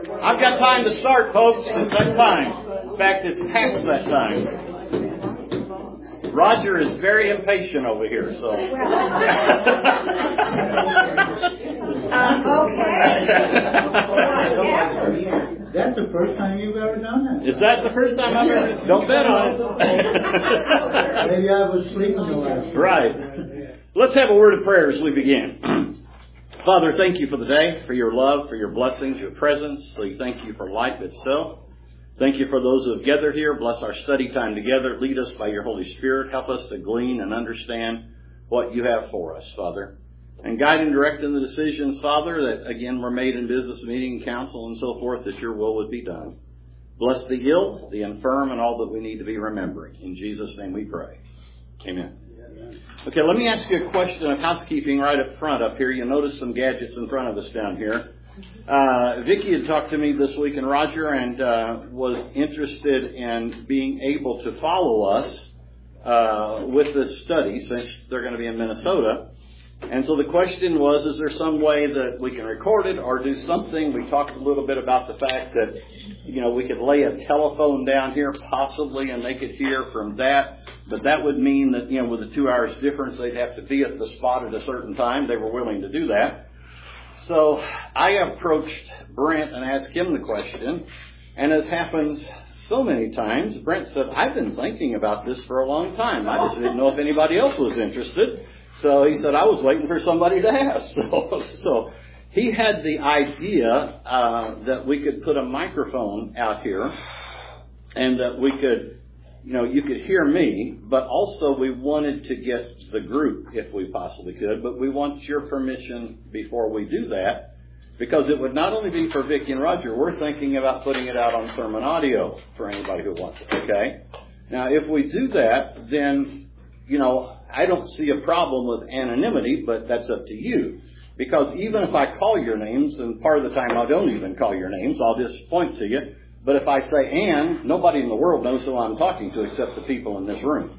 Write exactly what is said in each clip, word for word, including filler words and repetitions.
I've got time to start, folks. It's that time. In fact, it's past that time. Roger is very impatient over here, so. um, okay. That's the first time you've ever done that. Is that the first time I've ever? Don't bet on it. Maybe I was sleeping the last time. Right. Let's have a word of prayer as we begin. Father, thank you for the day, for your love, for your blessings, your presence. We thank you for life itself. Thank you for those who have gathered here. Bless our study time together. Lead us by your Holy Spirit. Help us to glean and understand what you have for us, Father. And guide and direct in the decisions, Father, that again were made in business meeting, council, and so forth, that your will would be done. Bless the ill, the infirm, and all that we need to be remembering. In Jesus' name we pray. Amen. Okay, let me ask you a question of housekeeping right up front up here. You'll notice some gadgets in front of us down here. Uh, Vicki had talked to me this week, and Roger, and uh, was interested in being able to follow us uh, with this study since they're going to be in Minnesota. And so the question was, is there some way that we can record it or do something? We talked a little bit about the fact that, you know, we could lay a telephone down here possibly and they could hear from that. But that would mean that, you know, with the two hours difference, they'd have to be at the spot at a certain time. They were willing to do that. So I approached Brent and asked him the question. And as happens so many times, Brent said, I've been thinking about this for a long time. I just didn't know if anybody else was interested. So he said, I was waiting for somebody to ask. So, so he had the idea uh, that we could put a microphone out here and that we could, you know, you could hear me, but also we wanted to get the group if we possibly could. But we want your permission before we do that, because it would not only be for Vicki and Roger. We're thinking about putting it out on sermon audio for anybody who wants it, okay? Now, if we do that, then, you know, I don't see a problem with anonymity, but that's up to you. Because even if I call your names, and part of the time I don't even call your names, I'll just point to you. But if I say Ann, nobody in the world knows who I'm talking to except the people in this room.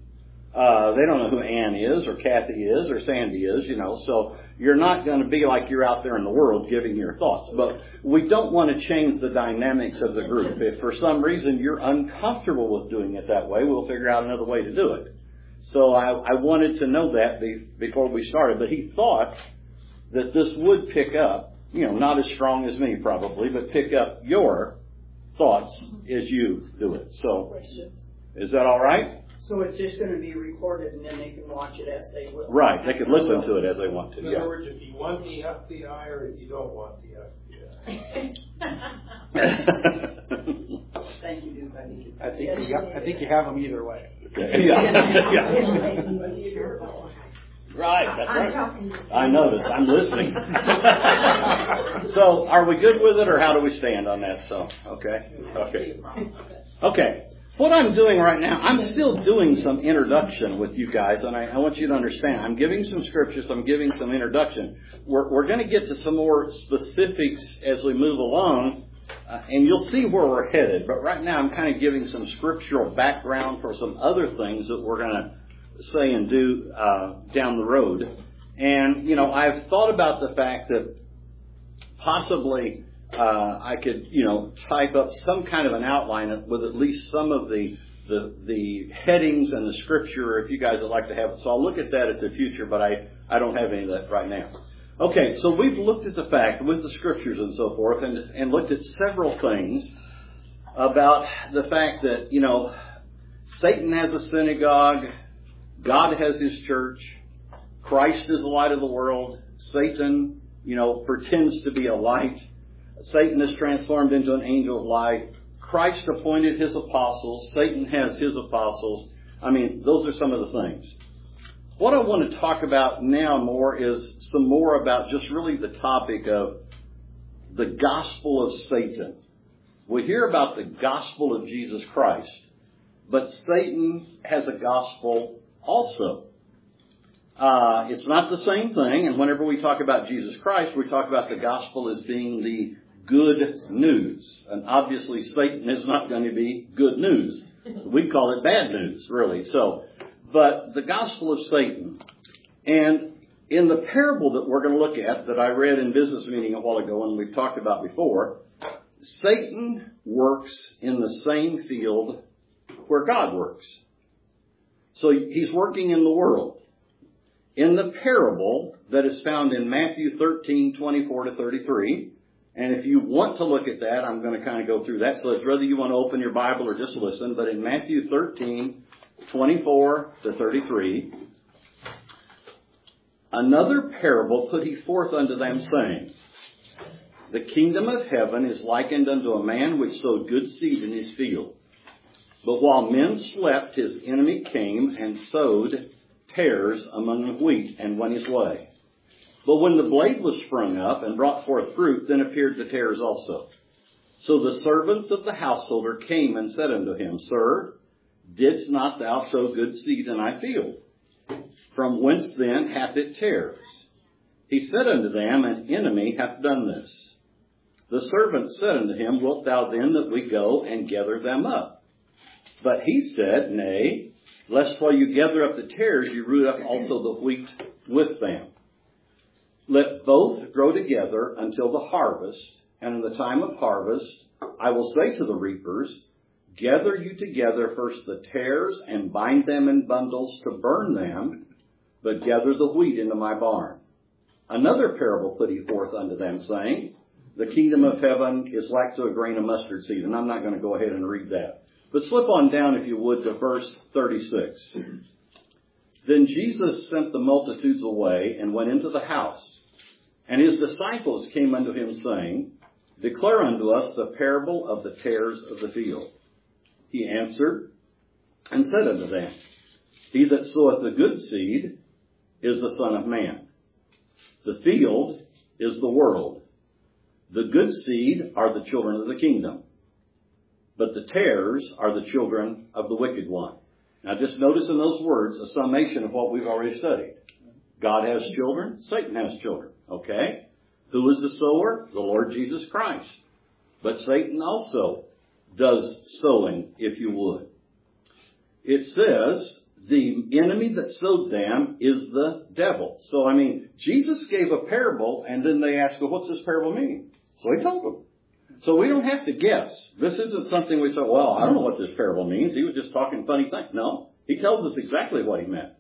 Uh, they don't know who Ann is, or Kathy is, or Sandy is, you know. So you're not going to be like you're out there in the world giving your thoughts. But we don't want to change the dynamics of the group. If for some reason you're uncomfortable with doing it that way, we'll figure out another way to do it. So I, I wanted to know that be, before we started. But he thought that this would pick up, you know, not as strong as me probably, but pick up your thoughts as you do it. So is that all right? So it's just going to be recorded and then they can watch it as they will. Right. They can listen to it as they want to. In other yeah. words, if you want the F B I or if you don't want the F B I. Thank you, Duke. I think you, I think you, I think you have them either way. Okay. Yeah. yeah. Right, that's right. I noticed. I'm listening. So, are we good with it, or how do we stand on that? So, okay, okay, okay. What I'm doing right now, I'm still doing some introduction with you guys, and I, I want you to understand. I'm giving some scriptures. I'm giving some introduction. We're, we're going to get to some more specifics as we move along, uh, and you'll see where we're headed. But right now, I'm kind of giving some scriptural background for some other things that we're going to say and do uh, down the road. And, you know, I've thought about the fact that possibly uh, I could, you know, type up some kind of an outline with at least some of the, the the headings and the scripture, if you guys would like to have it. So I'll look at that at the future, but I, I don't have any of that right now. Okay, so we've looked at the fact with the scriptures and so forth and, and looked at several things about the fact that, you know, Satan has a synagogue, God has his church, Christ is the light of the world, Satan, you know, pretends to be a light, Satan is transformed into an angel of light, Christ appointed his apostles, Satan has his apostles. I mean, those are some of the things. What I want to talk about now more is some more about just really the topic of the gospel of Satan. We hear about the gospel of Jesus Christ, but Satan has a gospel also. Uh, it's not the same thing, and whenever we talk about Jesus Christ, we talk about the gospel as being the good news. And obviously Satan is not going to be good news. We call it bad news, really. So, but the gospel of Satan. And in the parable that we're going to look at, that I read in business meeting a while ago and we've talked about before, Satan works in the same field where God works. So he's working in the world. In the parable that is found in Matthew thirteen, twenty-four to thirty-three, and if you want to look at that, I'm going to kind of go through that. So it's whether you want to open your Bible or just listen. But in Matthew thirteen, twenty-four to thirty-three, another parable put he forth unto them, saying, The kingdom of heaven is likened unto a man which sowed good seed in his field. But while men slept, his enemy came and sowed tares among the wheat and went his way. But when the blade was sprung up and brought forth fruit, then appeared the tares also. So the servants of the householder came and said unto him, Sir, didst not thou sow good seed in thy field? From whence then hath it tares? He said unto them, An enemy hath done this. The servant said unto him, Wilt thou then that we go and gather them up? But he said, Nay, lest while you gather up the tares, you root up also the wheat with them. Let both grow together until the harvest, and in the time of harvest I will say to the reapers, Gather you together first the tares, and bind them in bundles to burn them, but gather the wheat into my barn. Another parable put he forth unto them, saying, The kingdom of heaven is like to a grain of mustard seed. And I'm not going to go ahead and read that. But slip on down, if you would, to verse thirty-six. Then Jesus sent the multitudes away and went into the house. And his disciples came unto him, saying, Declare unto us the parable of the tares of the field. He answered and said unto them, He that soweth the good seed is the Son of Man. The field is the world. The good seed are the children of the kingdom. But the tares are the children of the wicked one. Now just notice in those words a summation of what we've already studied. God has children. Satan has children. Okay? Who is the sower? The Lord Jesus Christ. But Satan also does sowing, if you would. It says the enemy that sowed them is the devil. So, I mean, Jesus gave a parable, and then they asked, well, what's this parable mean? So he told them. So we don't have to guess. This isn't something we say, well, I don't know what this parable means. He was just talking funny things. No, he tells us exactly what he meant.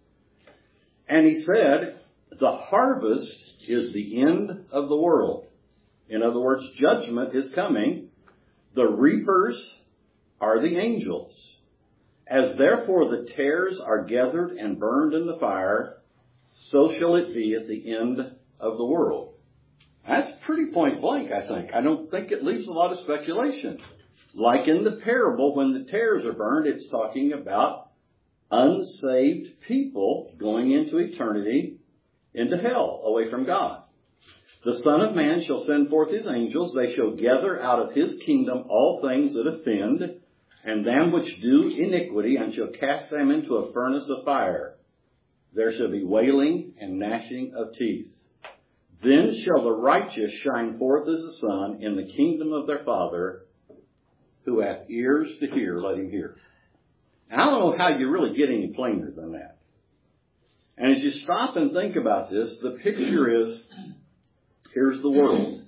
And he said, the harvest is the end of the world. In other words, judgment is coming. The reapers are the angels. As therefore the tares are gathered and burned in the fire, so shall it be at the end of the world. That's pretty point blank, I think. I don't think it leaves a lot of speculation. Like in the parable, when the tares are burned, it's talking about unsaved people going into eternity, into hell, away from God. The Son of Man shall send forth his angels. They shall gather out of his kingdom all things that offend, and them which do iniquity, and shall cast them into a furnace of fire. There shall be wailing and gnashing of teeth. Then shall the righteous shine forth as the sun in the kingdom of their Father. Who hath ears to hear, let him hear. And I don't know how you really get any plainer than that. And as you stop and think about this, the picture is, here's the world.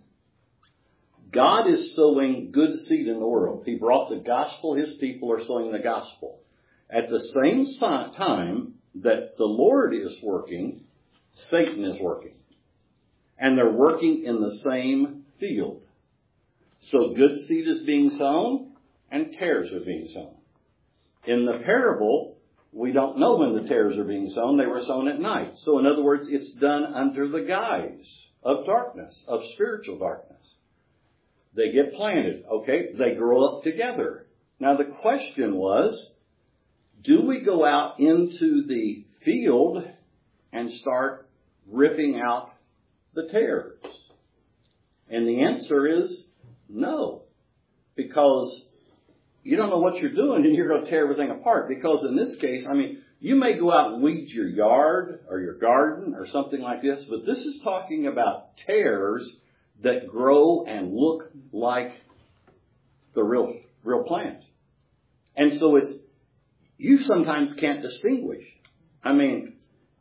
God is sowing good seed in the world. He brought the gospel. His people are sowing the gospel. At the same time that the Lord is working, Satan is working. And they're working in the same field. So good seed is being sown and tares are being sown. In the parable, we don't know when the tares are being sown. They were sown at night. So in other words, it's done under the guise of darkness, of spiritual darkness. They get planted. Okay, they grow up together. Now the question was, do we go out into the field and start ripping out the tares? And the answer is no. Because you don't know what you're doing and you're going to tear everything apart. Because in this case, I mean, you may go out and weed your yard or your garden or something like this, but this is talking about tares that grow and look like the real, real plant. And so it's, you sometimes can't distinguish. I mean,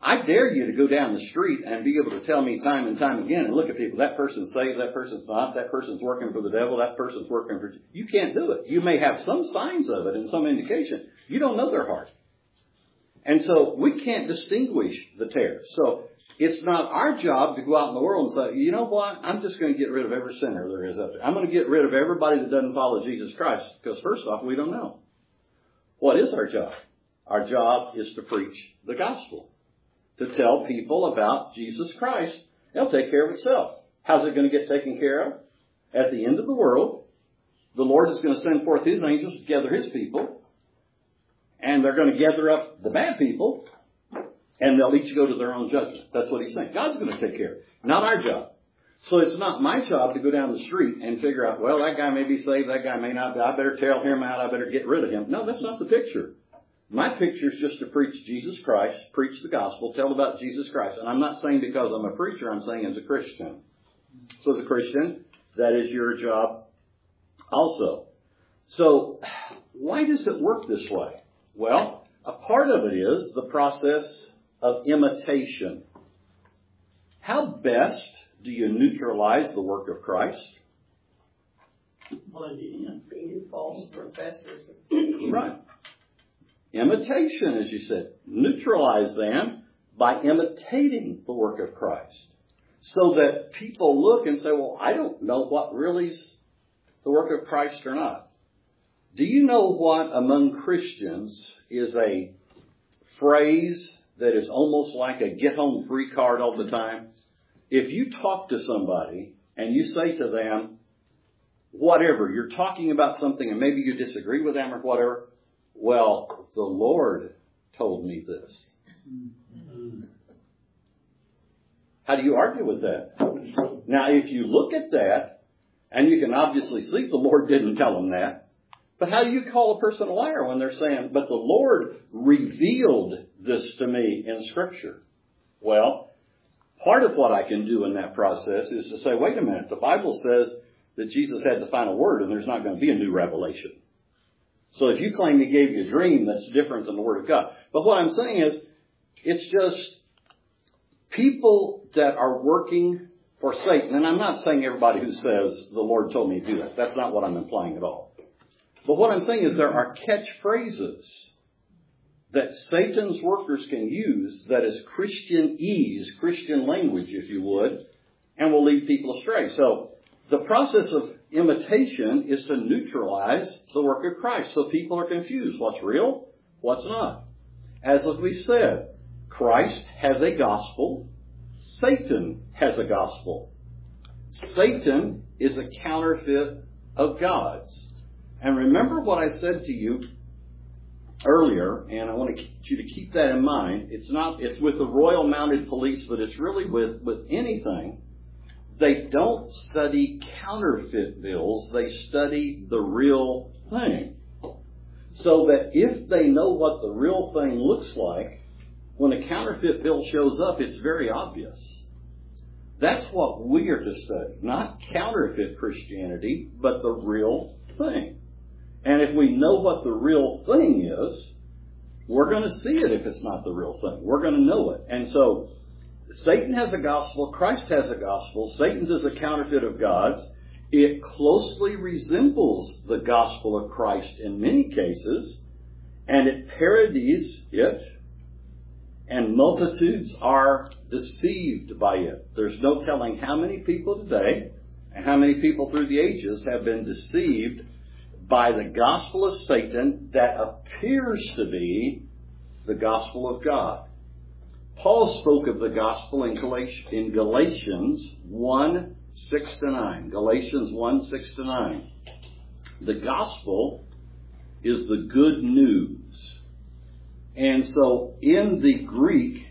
I dare you to go down the street and be able to tell me time and time again and look at people, that person's saved, that person's not, that person's working for the devil, that person's working for... You can't do it. You may have some signs of it and some indication. You don't know their heart. And so we can't distinguish the tares. So it's not our job to go out in the world and say, you know what, I'm just going to get rid of every sinner there is out there. I'm going to get rid of everybody that doesn't follow Jesus Christ. Because first off, we don't know. What is our job? Our job is to preach the gospel. To tell people about Jesus Christ. It'll take care of itself. How's it going to get taken care of? At the end of the world, the Lord is going to send forth His angels to gather His people. And they're going to gather up the bad people. And they'll each go to their own judgment. That's what He's saying. God's going to take care of it. Not our job. So it's not my job to go down the street and figure out, well, that guy may be saved, that guy may not be. I better tail him out. I better get rid of him. No, that's not the picture. My picture is just to preach Jesus Christ, preach the gospel, tell about Jesus Christ. And I'm not saying because I'm a preacher, I'm saying as a Christian. So as a Christian, that is your job also. So why does it work this way? Well, a part of it is the process of imitation. How best do you neutralize the work of Christ? Blend it in. Being false professors. Right. Imitation, as you said. Neutralize them by imitating the work of Christ. So that people look and say, well, I don't know what really is the work of Christ or not. Do you know what among Christians is a phrase that is almost like a get home free card all the time? If you talk to somebody and you say to them, whatever, you're talking about something and maybe you disagree with them or whatever, well, the Lord told me this. How do you argue with that? Now, if you look at that, and you can obviously see the Lord didn't tell them that, but how do you call a person a liar when they're saying, but the Lord revealed this to me in Scripture? Well, part of what I can do in that process is to say, wait a minute, the Bible says that Jesus had the final word and there's not going to be a new revelation. So if you claim He gave you a dream, that's different than the Word of God. But what I'm saying is, it's just people that are working for Satan. And I'm not saying everybody who says, the Lord told me to do that. That's not what I'm implying at all. But what I'm saying is there are catchphrases that Satan's workers can use that is Christianese, Christian language, if you would, and will lead people astray. So the process of imitation is to neutralize the work of Christ. So people are confused. What's real? What's not? As we said, Christ has a gospel. Satan has a gospel. Satan is a counterfeit of God's. And remember what I said to you earlier, and I want to get you to keep that in mind. It's not, it's with the Royal Mounted Police, but it's really with, with anything. They don't study counterfeit bills. They study the real thing. So that if they know what the real thing looks like, when a counterfeit bill shows up, it's very obvious. That's what we are to study. Not counterfeit Christianity, but the real thing. And if we know what the real thing is, we're going to see it if it's not the real thing. We're going to know it. And so Satan has a gospel. Christ has a gospel. Satan's is a counterfeit of God's. It closely resembles the gospel of Christ in many cases, and it parodies it, and multitudes are deceived by it. There's no telling how many people today and how many people through the ages have been deceived by the gospel of Satan that appears to be the gospel of God. Paul spoke of the gospel in Galatians one, six to nine. Galatians one, six to nine. The gospel is the good news. And so in the Greek,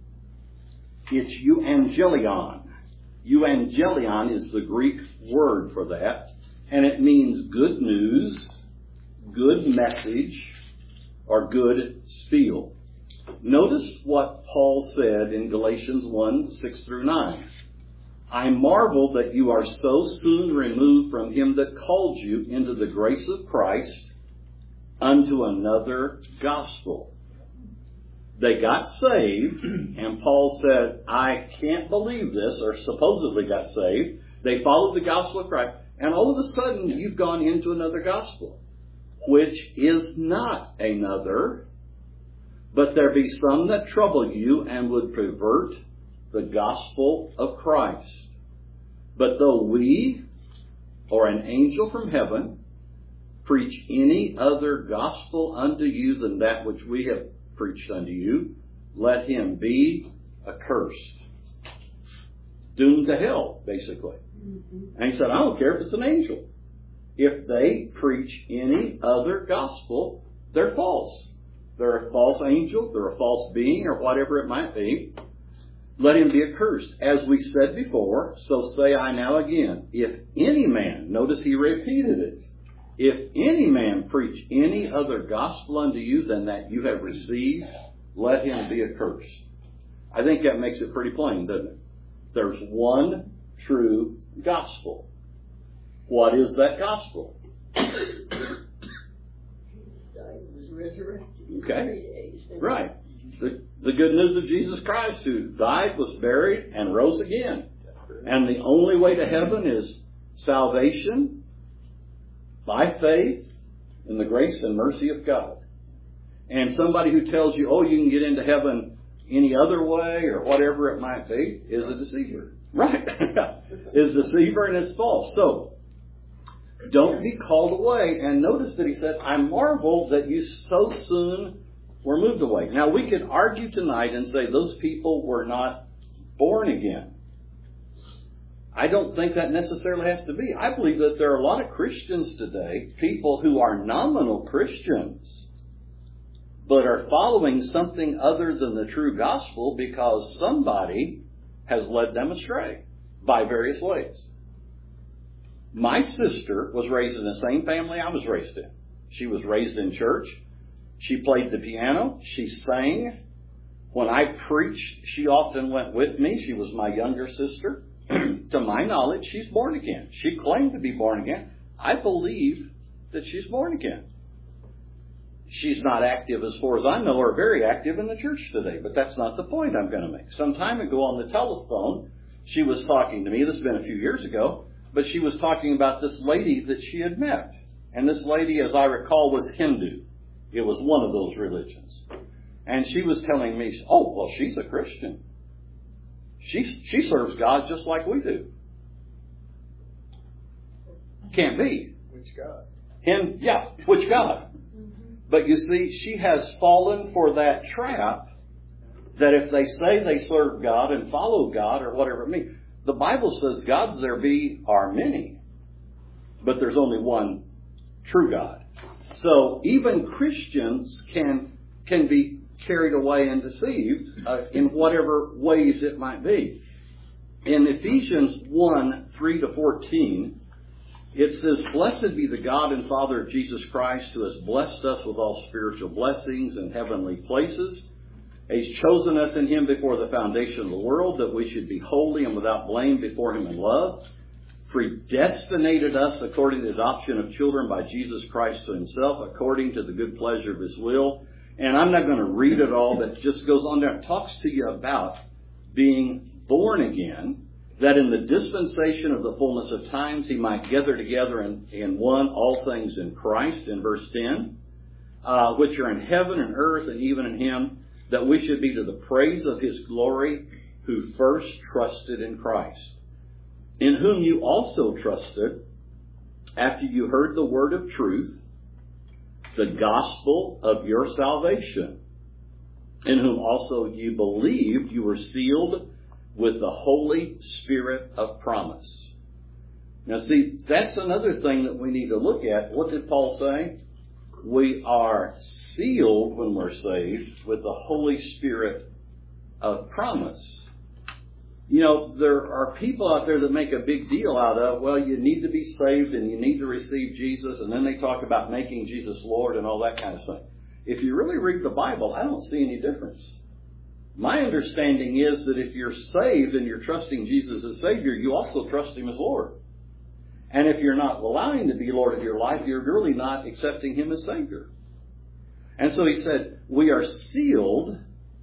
it's euangelion. Euangelion is the Greek word for that. And it means good news, good message, or good spiel. Notice what Paul said in Galatians one, six through nine. I marvel that you are so soon removed from him that called you into the grace of Christ unto another gospel. They got saved, and Paul said, I can't believe this, or supposedly got saved. They followed the gospel of Christ, and all of a sudden you've gone into another gospel, which is not another, but there be some that trouble you and would pervert the gospel of Christ. But though we, or an angel from heaven, preach any other gospel unto you than that which we have preached unto you, let him be accursed. Doomed to hell, basically. Mm-hmm. And he said, I don't care if it's an angel. If they preach any other gospel, they're false. They're a false angel, they're a false being, or whatever it might be. Let him be accursed. As we said before, so say I now again, if any man, notice he repeated it, if any man preach any other gospel unto you than that you have received, let him be accursed. I think that makes it pretty plain, doesn't it? There's one true gospel. What is that gospel? Okay. Right. The, the good news of Jesus Christ, who died, was buried, and rose again. And the only way to heaven is salvation by faith in the grace and mercy of God. And somebody who tells you, oh, you can get into heaven any other way or whatever it might be is a deceiver. Right. Is a deceiver, and it's false. So, don't be called away. And notice that he said, I marvel that you so soon were moved away. Now, we could argue tonight and say those people were not born again. I don't think that necessarily has to be. I believe that there are a lot of Christians today, people who are nominal Christians, but are following something other than the true gospel because somebody has led them astray by various ways. My sister was raised in the same family I was raised in. She was raised in church. She played the piano. She sang. When I preached, she often went with me. She was my younger sister. To my knowledge, she's born again. She claimed to be born again. I believe that she's born again. She's not active, as far as I know, or very active in the church today. But that's not the point I'm going to make. Some time ago on the telephone, she was talking to me. This has been a few years ago. But she was talking about this lady that she had met. And this lady, as I recall, was Hindu. It was one of those religions. And she was telling me, oh, well, she's a Christian. She, she serves God just like we do. Can't be. Which God? Him, yeah, which God? But you see, she has fallen for that trap that if they say they serve God and follow God or whatever it means, the Bible says gods there be are many, but there's only one true God. So even Christians can can be carried away and deceived uh, in whatever ways it might be. In Ephesians one, three to fourteen, it says, Blessed be the God and Father of Jesus Christ, who has blessed us with all spiritual blessings in heavenly places. He's chosen us in Him before the foundation of the world, that we should be holy and without blame before Him in love. Predestinated us according to the adoption of children by Jesus Christ to Himself, according to the good pleasure of His will. And I'm not going to read it all, but it just goes on there. It talks to you about being born again, that in the dispensation of the fullness of times He might gather together in, in one all things in Christ, in verse ten, uh, which are in heaven and earth and even in Him, that we should be to the praise of His glory, who first trusted in Christ, in whom you also trusted, after you heard the word of truth, the gospel of your salvation, in whom also you believed, you were sealed with the Holy Spirit of promise. Now see, that's another thing that we need to look at. What did Paul say? We are sealed when we're saved with the Holy Spirit of promise. You know, there are people out there that make a big deal out of, well, you need to be saved and you need to receive Jesus, and then they talk about making Jesus Lord and all that kind of stuff. If you really read the Bible, I don't see any difference. My understanding is that if you're saved and you're trusting Jesus as Savior, you also trust Him as Lord. And if you're not allowing Him to be Lord of your life, you're really not accepting Him as Savior. And so he said, we are sealed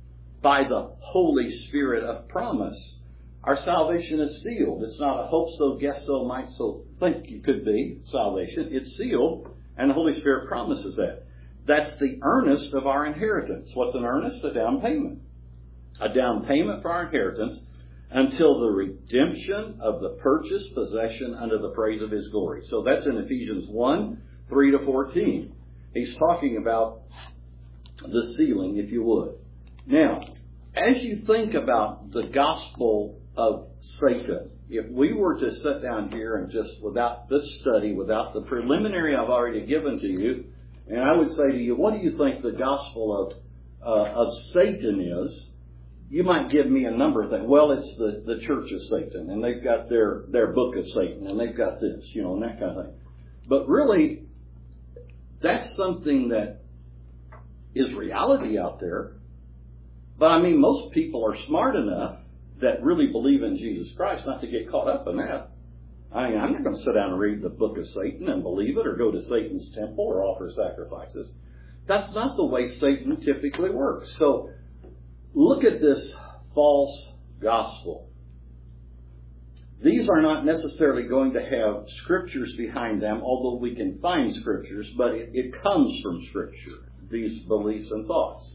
by the Holy Spirit of promise. Our salvation is sealed. It's not a hope so, guess so, might so, think it could be salvation. It's sealed, and the Holy Spirit promises that. That's the earnest of our inheritance. What's an earnest? A down payment. A down payment for our inheritance until the redemption of the purchased possession unto the praise of His glory. So that's in Ephesians one, three to fourteen. He's talking about the sealing, if you would. Now, as you think about the gospel of Satan, if we were to sit down here and just, without this study, without the preliminary I've already given to you, and I would say to you, what do you think the gospel of uh, of Satan is? You might give me a number of things. Well, it's the, the Church of Satan, and they've got their, their book of Satan, and they've got this, you know, and that kind of thing. But really, that's something that is reality out there. But I mean, most people are smart enough that really believe in Jesus Christ not to get caught up in that. I mean, I'm not going to sit down and read the book of Satan and believe it or go to Satan's temple or offer sacrifices. That's not the way Satan typically works. So look at this false gospel. These are not necessarily going to have scriptures behind them, although we can find scriptures, but it, it comes from Scripture, these beliefs and thoughts.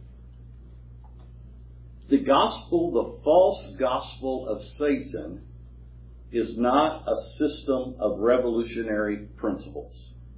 The gospel, the false gospel of Satan, is not a system of revolutionary principles.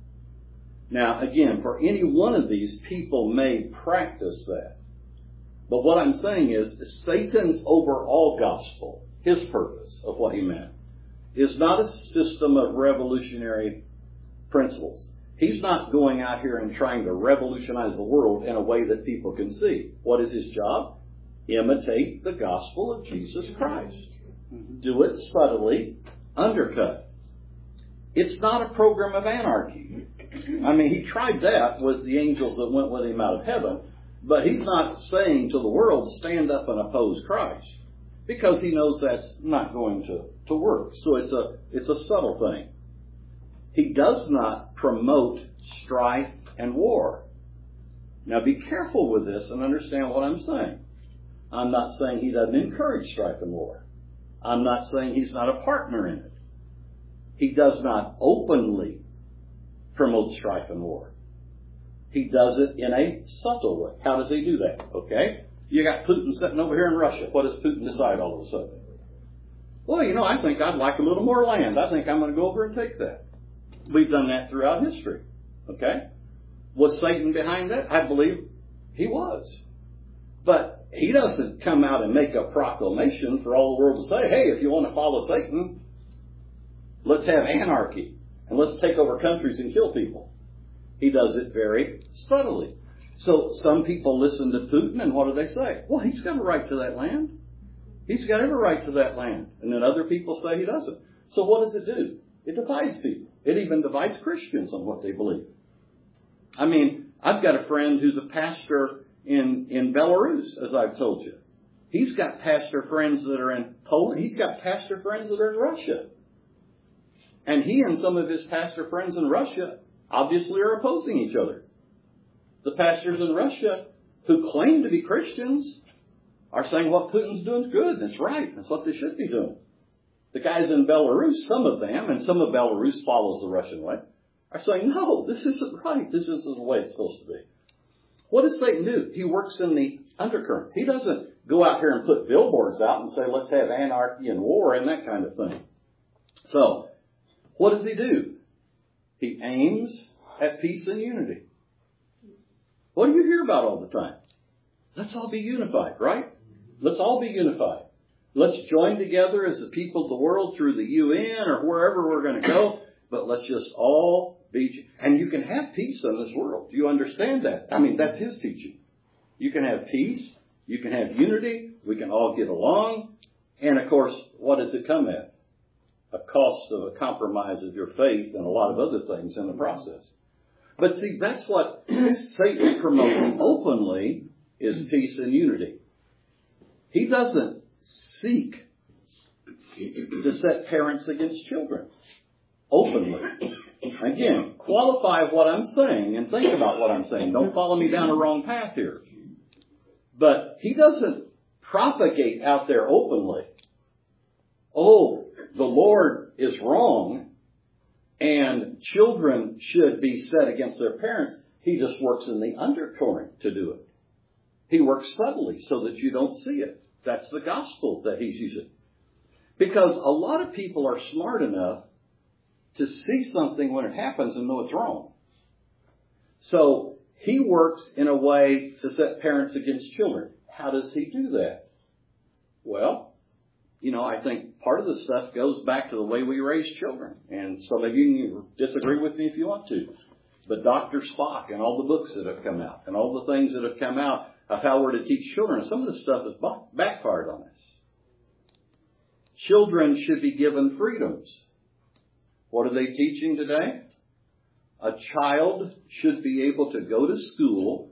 Now, again, for any one of these, people may practice that. But what I'm saying is, Satan's overall gospel, his purpose of what he meant, is not a system of revolutionary principles. He's not going out here and trying to revolutionize the world in a way that people can see. What is his job? Imitate the gospel of Jesus Christ. Do it subtly, undercut. It's not a program of anarchy. I mean, he tried that with the angels that went with him out of heaven, but he's not saying to the world, stand up and oppose Christ, because he knows that's not going to, to work. So it's a, it's a subtle thing. He does not promote strife and war. Now be careful with this and understand what I'm saying. I'm not saying he doesn't encourage strife and war. I'm not saying he's not a partner in it. He does not openly promote strife and war. He does it in a subtle way. How does he do that? Okay? You got Putin sitting over here in Russia. What does Putin decide all of a sudden? Well, you know, I think I'd like a little more land. I think I'm going to go over and take that. We've done that throughout history. Okay? Was Satan behind that? I believe he was. But he doesn't come out and make a proclamation for all the world to say, hey, if you want to follow Satan, let's have anarchy and let's take over countries and kill people. He does it very subtly. So some people listen to Putin, and what do they say? Well, he's got a right to that land. He's got every right to that land. And then other people say he doesn't. So what does it do? It divides people. It even divides Christians on what they believe. I mean, I've got a friend who's a pastor in, in Belarus, as I've told you. He's got pastor friends that are in Poland. He's got pastor friends that are in Russia. And he and some of his pastor friends in Russia obviously are opposing each other. The pastors in Russia who claim to be Christians are saying what Putin's doing is good. That's right. That's what they should be doing. The guys in Belarus, some of them, and some of Belarus follows the Russian way, are saying, no, this isn't right. This isn't the way it's supposed to be. What does Satan do? He works in the undercurrent. He doesn't go out here and put billboards out and say, let's have anarchy and war and that kind of thing. So, what does he do? He aims at peace and unity. What do you hear about all the time? Let's all be unified, right? Let's all be unified. Let's join together as the people of the world through the U N or wherever we're going to go, but let's just all be... And you can have peace in this world. Do you understand that? I mean, that's his teaching. You can have peace. You can have unity. We can all get along. And, of course, what does it come at? A cost of a compromise of your faith and a lot of other things in the process. But see, that's what Satan promotes openly is peace and unity. He doesn't seek to set parents against children openly. Again, qualify what I'm saying and think about what I'm saying. Don't follow me down a wrong path here. But he doesn't propagate out there openly, oh, the Lord is wrong and children should be set against their parents. He just works in the undercurrent to do it. He works subtly so that you don't see it. That's the gospel that he's using. Because a lot of people are smart enough to see something when it happens and know it's wrong. So he works in a way to set parents against children. How does he do that? Well, you know, I think part of the stuff goes back to the way we raise children. And some of you can disagree with me if you want to. But Doctor Spock and all the books that have come out and all the things that have come out of how we're to teach children, some of the stuff has backfired on us. Children should be given freedoms. What are they teaching today? A child should be able to go to school,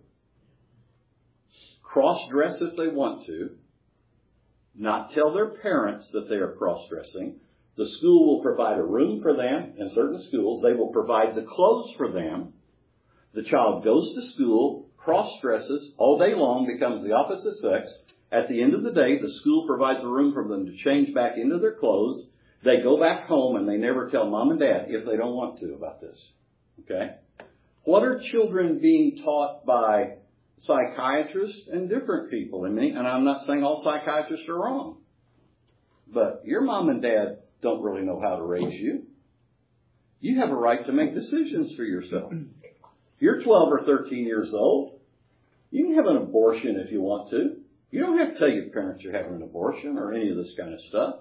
cross-dress if they want to, not tell their parents that they are cross-dressing. The school will provide a room for them in certain schools. They will provide the clothes for them. The child goes to school, cross-dresses all day long, becomes the opposite sex. At the end of the day, the school provides a room for them to change back into their clothes. They go back home and they never tell mom and dad if they don't want to about this. Okay? What are children being taught by psychiatrists and different people? And me, and I'm not saying all psychiatrists are wrong. But your mom and dad don't really know how to raise you. You have a right to make decisions for yourself. You're twelve or thirteen years old. You can have an abortion if you want to. You don't have to tell your parents you're having an abortion or any of this kind of stuff.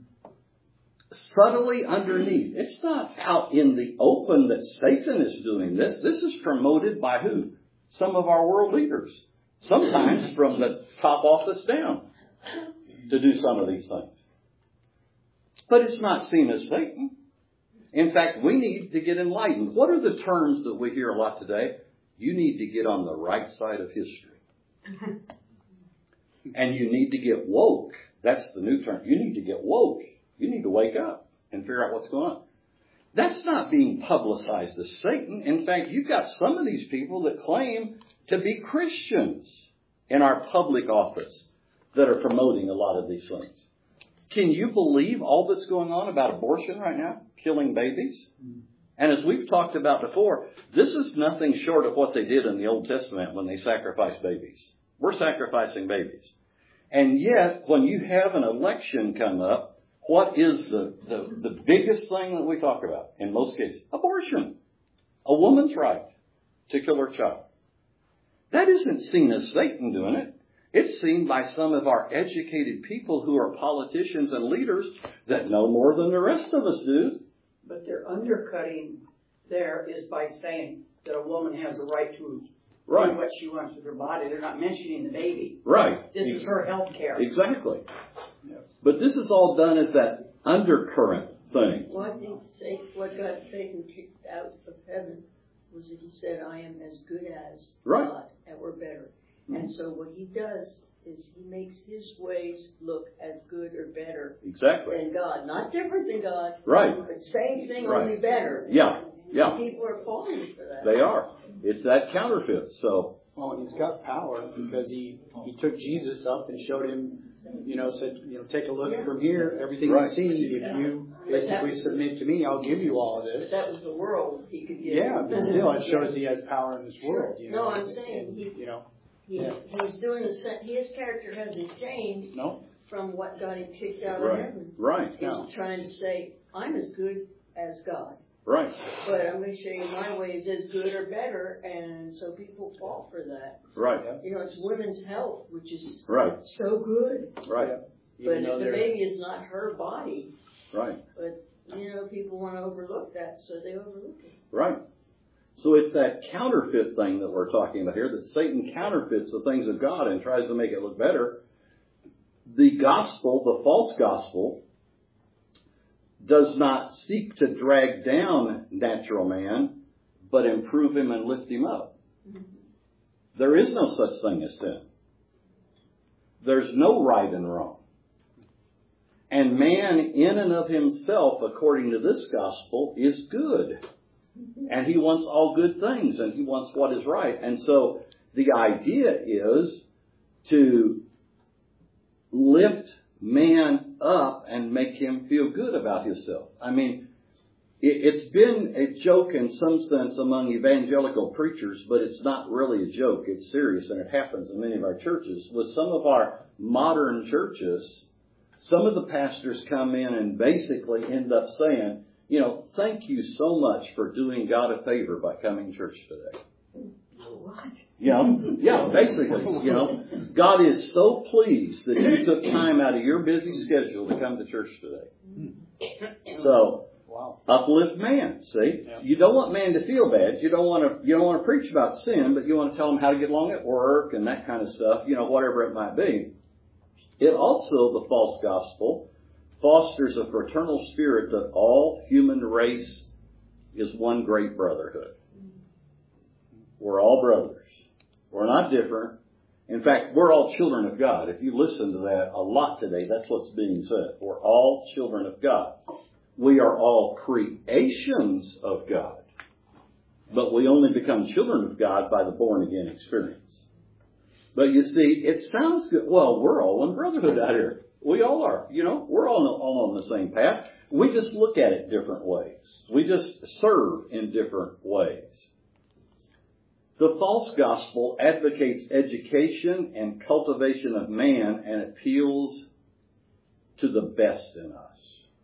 Subtly underneath. It's not out in the open that Satan is doing this. This is promoted by who? Some of our world leaders. Sometimes from the top office down to do some of these things. But it's not seen as Satan. In fact, we need to get enlightened. What are the terms that we hear a lot today? You need to get on the right side of history. And you need to get woke. That's the new term. You need to get woke. You need to wake up and figure out what's going on. That's not being publicized as Satan. In fact, you've got some of these people that claim to be Christians in our public office that are promoting a lot of these things. Can you believe all that's going on about abortion right now? Killing babies? And as we've talked about before, this is nothing short of what they did in the Old Testament when they sacrificed babies. We're sacrificing babies. And yet, when you have an election come up, what is the, the, the biggest thing that we talk about in most cases? Abortion. A woman's right to kill her child. That isn't seen as Satan doing it. It's seen by some of our educated people who are politicians and leaders that know more than the rest of us do. But their undercutting there is by saying that a woman has a right to Right. do what she wants with her body. They're not mentioning the baby. Right. This is her health care. Exactly. But this is all done as that undercurrent thing. Well, I think Satan, what got Satan kicked out of heaven was that he said, I am as good as Right. God, and we're better. Mm-hmm. And so what he does is he makes his ways look as good or better Exactly. than God. Not different than God. Right. But same thing, Right. only better. Yeah. Yeah. People are falling for that. They are. It's that counterfeit. So. Well, he's got power because he, he took Jesus up and showed him, you know, said, you know, take a look Yeah. from here. Everything Right. you see, if you basically submit to me, I'll give you all of But this. that was the world he could give. Yeah, but still, it shows he has power in this world. You know? No, I'm saying he, You know, he yeah. he's doing the same. His character hasn't changed no. from what got him kicked out Right. of heaven. Right. He's No. trying to say, I'm as good as God. Right. But I'm going to show you my way is as good or better, and so people fall for that. Right. You know, it's women's health, which is Right. so good. Right. But Even though the they're- baby is not her body. Right. But, you know, people want to overlook that, so they overlook it. Right. So it's that counterfeit thing that we're talking about here, that Satan counterfeits the things of God and tries to make it look better. The gospel, the false gospel, does not seek to drag down natural man, but improve him and lift him up. Mm-hmm. There is no such thing as sin. There's no right and wrong. And man in and of himself, according to this gospel, is good. And he wants all good things, and he wants what is right. And so the idea is to lift man up and make him feel good about himself. I mean, it's been a joke in some sense among evangelical preachers, but it's not really a joke. It's serious, and it happens in many of our churches. With some of our modern churches, some of the pastors come in and basically end up saying, you know, thank you so much for doing God a favor by coming to church today. What? You know, yeah, basically, you know, God is so pleased that you took time out of your busy schedule to come to church today. So, wow. Uplift man. See, yeah. You don't want man to feel bad. You don't want to. You don't want to preach about sin, but you want to tell him how to get along at work and that kind of stuff. You know, whatever it might be. It also, the false gospel, fosters a fraternal spirit that all human race is one great brotherhood. We're all brothers. We're not different. In fact, we're all children of God. If you listen to that a lot today, that's what's being said. We're all children of God. We are all creations of God. But we only become children of God by the born-again experience. But you see, it sounds good. Well, we're all in brotherhood out here. We all are. You know, we're all, all on the same path. We just look at it different ways. We just serve in different ways. The false gospel advocates education and cultivation of man and appeals to the best in us.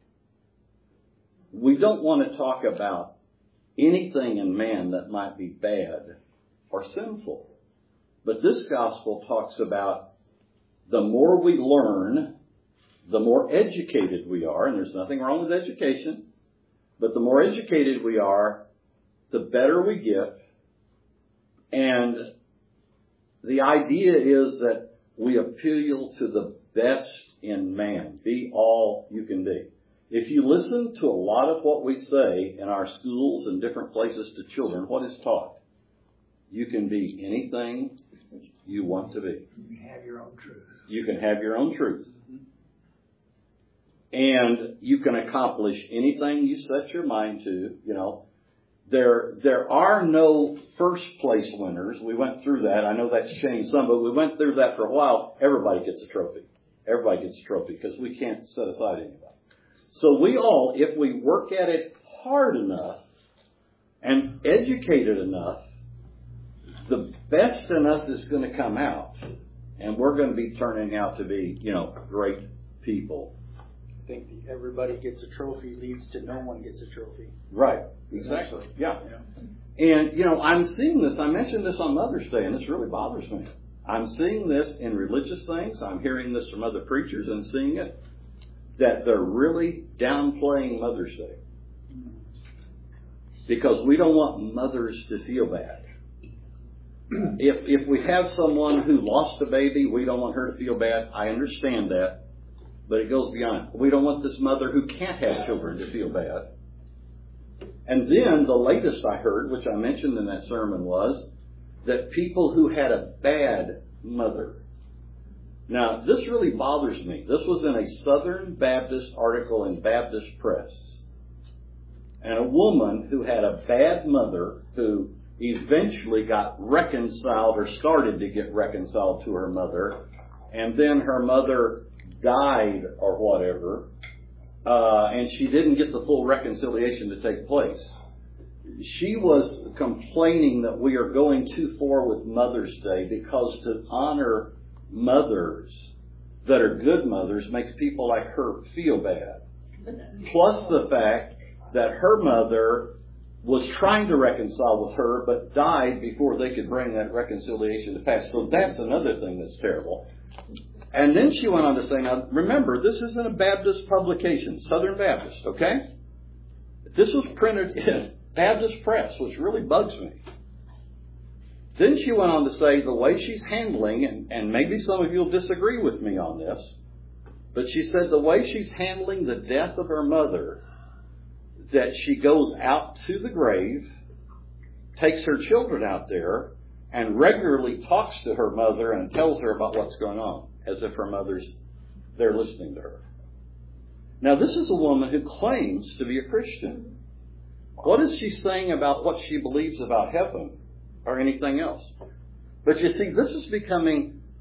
We don't want to talk about anything in man that might be bad or sinful. But this gospel talks about the more we learn, the more educated we are, and there's nothing wrong with education, but the more educated we are, the better we get. And the idea is that we appeal to the best in man. Be all you can be. If you listen to a lot of what we say in our schools and different places to children, what is taught? You can be anything you want to be. You can have your own truth. You can have your own truth. And you can accomplish anything you set your mind to, you know. There, there are no first place winners. We went through that. I know that's changed some, but we went through that for a while. Everybody gets a trophy. Everybody gets a trophy because we can't set aside anybody. So we all, if we work at it hard enough and educated enough, the best in us is going to come out. And we're going to be turning out to be, you know, great people. I think the everybody gets a trophy leads to no one gets a trophy. Right. Exactly. Yeah. And, you know, I'm seeing this. I mentioned this on Mother's Day, and this really bothers me. I'm seeing this in religious things. I'm hearing this from other preachers and seeing it, that they're really downplaying Mother's Day. Because we don't want mothers to feel bad. If if we have someone who lost a baby, we don't want her to feel bad. I understand that. But it goes beyond. We don't want this mother who can't have children to feel bad. And then the latest I heard, which I mentioned in that sermon, was that people who had a bad mother. Now, this really bothers me. This was in a Southern Baptist article in Baptist Press. And a woman who had a bad mother who eventually got reconciled or started to get reconciled to her mother. And then her mother died or whatever. Uh, and she didn't get the full reconciliation to take place. She was complaining that we are going too far with Mother's Day because to honor mothers that are good mothers makes people like her feel bad. Plus the fact that her mother was trying to reconcile with her but died before they could bring that reconciliation to pass. So that's another thing that's terrible. And then she went on to say, now remember, this isn't a Baptist publication, Southern Baptist, okay? This was printed in Baptist Press, which really bugs me. Then she went on to say the way she's handling, and, and maybe some of you will disagree with me on this, but she said the way she's handling the death of her mother, that she goes out to the grave, takes her children out there, and regularly talks to her mother and tells her about what's going on, as if her mother's there listening to her. Now, this is a woman who claims to be a Christian. What is she saying about what she believes about heaven or anything else? But you see, this is becoming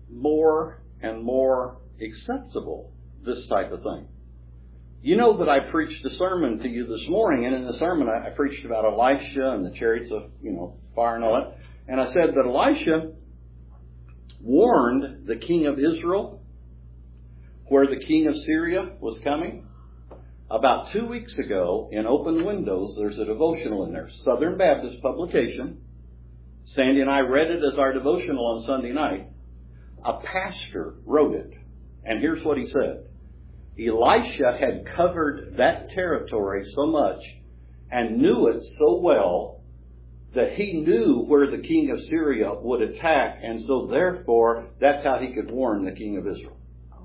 more and more acceptable, this type of thing. You know that I preached a sermon to you this morning, and in the sermon I, I preached about Elisha and the chariots of, you know, fire and all that. And I said that Elisha warned the king of Israel where the king of Syria was coming. About two weeks ago, in Open Windows, there's a devotional in there, Southern Baptist publication. Sandy and I read it as our devotional on Sunday night. A pastor wrote it, and here's what he said. Elisha had covered that territory so much and knew it so well that he knew where the king of Syria would attack, and so therefore that's how he could warn the king of Israel.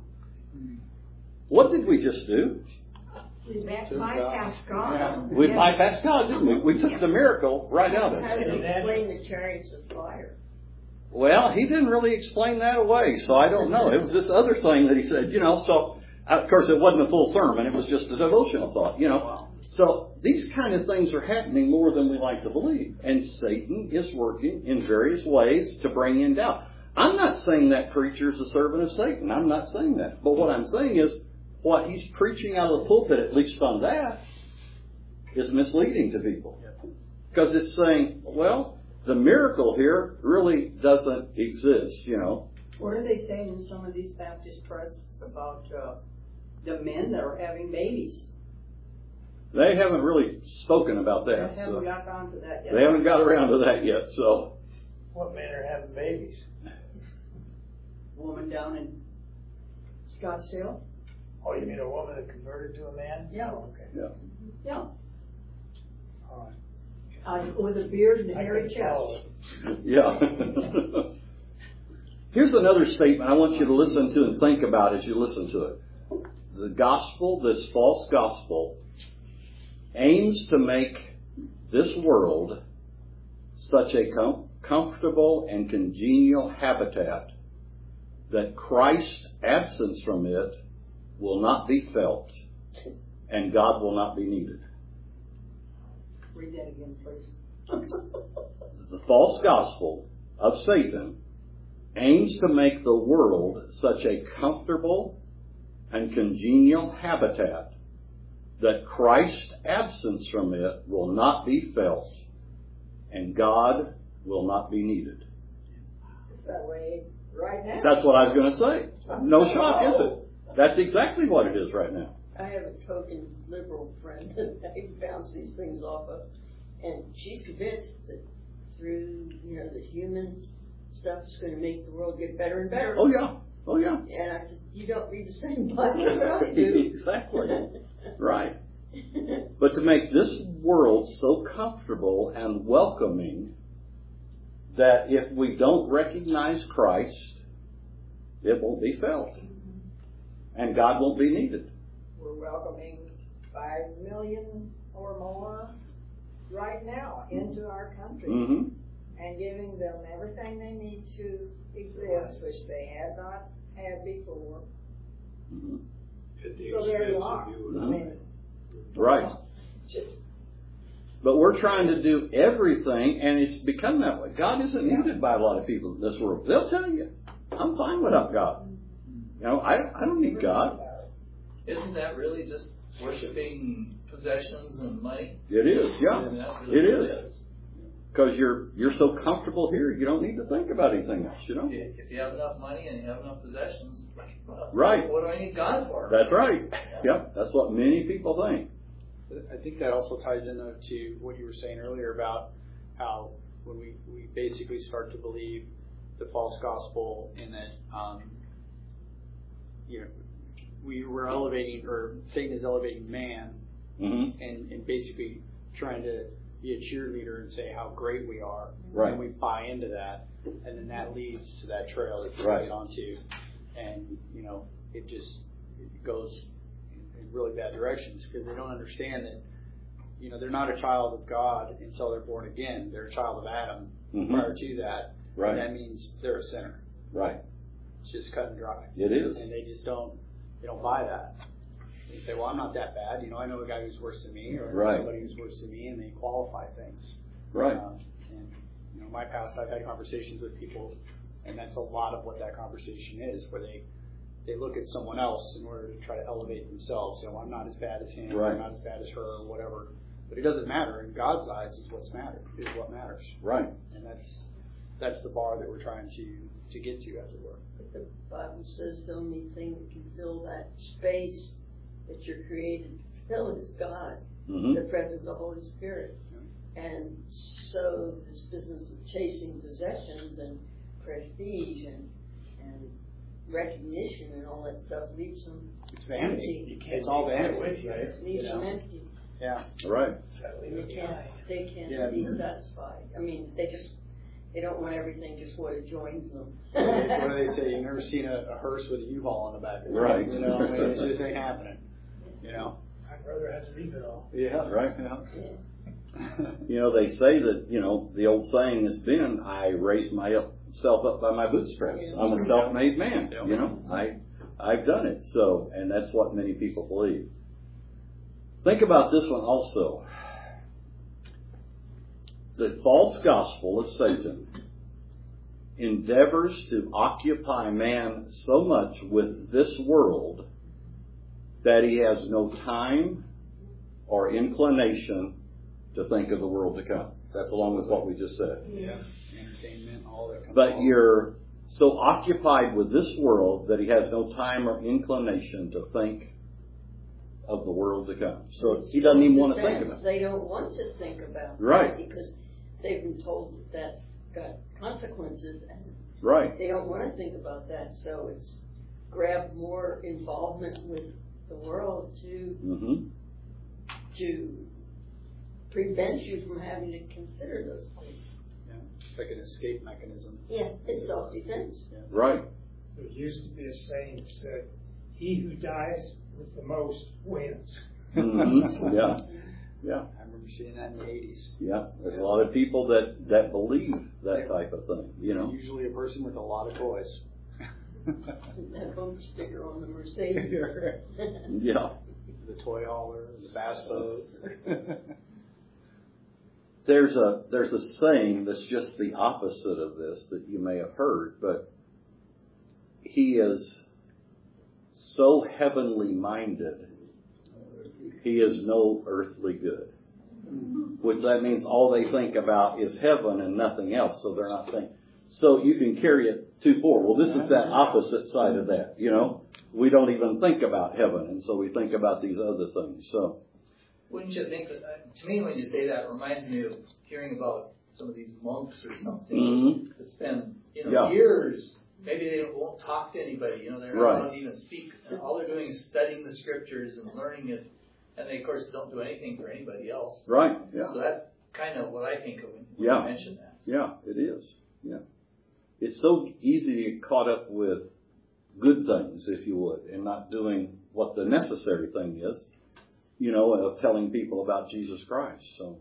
What did we just do? We bypassed God. We bypassed God, didn't we? We took the miracle right out of How did he it. explain the chariots of fire? Well, he didn't really explain that away, so I don't know. It was this other thing that he said, you know, so, of course, it wasn't a full sermon. It was just a devotional thought, you know. So these kind of things are happening more than we like to believe. And Satan is working in various ways to bring in doubt. I'm not saying that preacher is a servant of Satan. I'm not saying that. But what I'm saying is what he's preaching out of the pulpit, at least on that, is misleading to people. Because it's saying, well, the miracle here really doesn't exist, you know. What are they saying in some of these Baptist press about uh, the men that are having babies? They haven't really spoken about that. They haven't So. got on to that yet. They haven't got around to that yet, so. What men are having babies? Woman down in Scottsdale. Oh, you mean a woman that converted to a man? Yeah. Oh, okay. Yeah. Yeah. All right. Uh, with a beard and a I hairy can follow chest. it. Yeah. Here's another statement I want you to listen to and think about as you listen to it. The gospel, this false gospel, aims to make this world such a com- comfortable and congenial habitat that Christ's absence from it will not be felt and God will not be needed. Read that again, please. The false gospel of Satan aims to make the world such a comfortable and congenial habitat that Christ's absence from it will not be felt and God will not be needed. It's that way right now. That's what I was going to say. No shock, is it? That's exactly what it is right now. I have a token liberal friend that he bounces these things off of, and she's convinced that through, you know, the human stuff is going to make the world get better and better. Oh yeah, oh yeah. And I said, you don't read the same Bible that I do. Exactly. Right. But to make this world so comfortable and welcoming that if we don't recognize Christ, it won't be felt. And God won't be needed. We're welcoming five million or more right now into our country Mm-hmm. and giving them everything they need to exist, which they had not had before. Mm-hmm. At the So there you expense are. of you I and mean, Right. just But we're trying to do everything, and it's become that way. God isn't needed by a lot of people in this world. They'll tell you, I'm fine without God. You know, I, I don't need God. Isn't that really just worshiping possessions and money? It is, yeah. And that's really It what is. Because you're you're so comfortable here, you don't need to think about anything else, you know? If if you have enough money and you have enough possessions, well, Right. what do I need God for? That's right. Yep, that's what many people think. I think that also ties into to what you were saying earlier about how when we, we basically start to believe the false gospel in that, um, you know, we were elevating, or Satan is elevating man Mm-hmm. and, and basically trying to be a cheerleader and say how great we are. Right. And we buy into that, and then that leads to that trail that you Right. get onto. And, you know, it just it goes in really bad directions because they don't understand that, you know, they're not a child of God until they're born again. They're a child of Adam Mm-hmm. prior to that. Right. And that means they're a sinner. Right. It's just cut and dry. It is. And they just don't, they don't buy that. They say, well, I'm not that bad. You know, I know a guy who's worse than me, or I know Right. somebody who's worse than me, and they qualify things. Right. Um, and, you know, in my past, I've had conversations with people And that's a lot of what that conversation is, where they, they look at someone else in order to try to elevate themselves. You know, I'm not as bad as him, Right. I'm not as bad as her, or whatever. But it doesn't matter. In God's eyes, is what's matter is what matters. Right. And that's that's the bar that we're trying to, to get to, as it were. But the Bible says the only thing that can fill that space that you're created to fill is God, Mm-hmm. the presence of the Holy Spirit. And so this business of chasing possessions and prestige and and recognition and all that stuff leaves them It's vanity. empty. It's all vanity. It leaves You them know? empty. Yeah. Right. And they can't they can't Yeah. be satisfied. I mean, they just they don't want everything just what adjoins them. What do they, what do they say? You've never seen a, a hearse with a U-Haul on the back of it. Right. You know, I mean, it just ain't happening. You know? I'd rather have to leave it all. Yeah. Right. You know? Yeah. You know, they say that, you know, the old saying has been, I raised myself up by my bootstraps. I'm a self-made man. You know, I, I've done it. So, and that's what many people believe. Think about this one also. The false gospel of Satan endeavors to occupy man so much with this world that he has no time or inclination to think of the world to come. That's along with what we just said. Yeah. Entertainment, all that comes But along. you're so occupied with this world that he has no time or inclination to think of the world to come. So he doesn't even want to think about it. They don't want to think about it. Right. Because they've been told that that's got consequences and Right. they don't want to think about that. So it's grab more involvement with the world to Mm-hmm. to prevent you from having to consider those things. Yeah. It's like an escape mechanism. Yeah, it's self-defense. Yeah. Right. There used to be a saying that said, he who dies with the most wins. Mm-hmm. Yeah. Yeah. I remember seeing that in the eighties. Yeah. There's a lot of people that, that believe that type of thing, you know. Usually a person with a lot of toys. That bumper sticker on the Mercedes. Yeah. The toy hauler, the bass boat. There's a there's a saying that's just the opposite of this that you may have heard, but he is so heavenly minded, he is no earthly good. Which that means all they think about is heaven and nothing else, so they're not thinking. So you can carry it too far. Well, this is that opposite side of that, you know. We don't even think about heaven, and so we think about these other things. So, Wouldn't you think that, uh, to me, when you say that, it reminds me of hearing about some of these monks or something mm-hmm. that spend, you know, Yeah. years, maybe they won't talk to anybody, you know, they're not Right. allowed to even speak. And all they're doing is studying the scriptures and learning it, and they, of course, don't do anything for anybody else. Right, yeah. So that's kind of what I think of when, when Yeah. you mention that. Yeah, it is. Yeah. It's so easy to get caught up with good things, if you would, and not doing what the necessary thing is, you know, of telling people about Jesus Christ. So,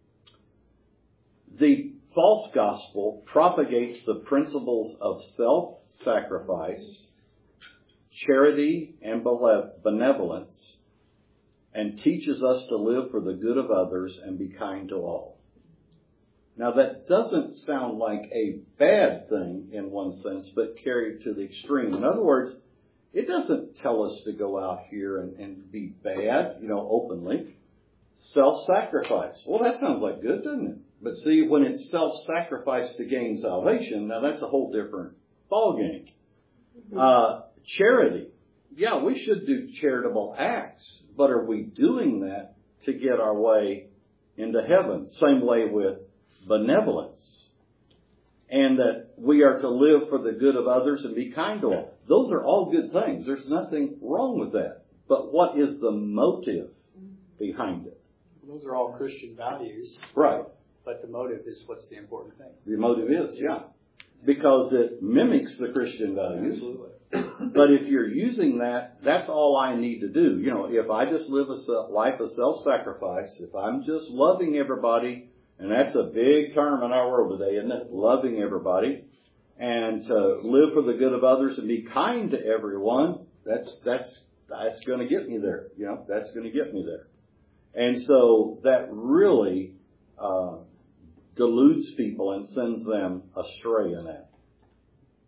the false gospel propagates the principles of self-sacrifice, charity, and benevolence, and teaches us to live for the good of others and be kind to all. Now, that doesn't sound like a bad thing in one sense, but carried to the extreme. In other words, it doesn't tell us to go out here and, and be bad, you know, openly. Self-sacrifice. Well, that sounds like good, doesn't it? But see, when it's self-sacrifice to gain salvation, now that's a whole different ballgame. Uh, charity. Yeah, we should do charitable acts, but are we doing that to get our way into heaven? Same way with benevolence. And that we are to live for the good of others and be kind to all. Those are all good things. There's nothing wrong with that. But what is the motive behind it? Those are all Christian values. Right. But the motive is what's the important thing. The motive is, yeah. Because it mimics the Christian values. Absolutely. But if you're using that, that's all I need to do. You know, if I just live a life of self-sacrifice, if I'm just loving everybody, and that's a big term in our world today, isn't it? Loving everybody, and to live for the good of others and be kind to everyone, that's that's that's going to get me there. You know, that's going to get me there. And so that really uh, deludes people and sends them astray in that.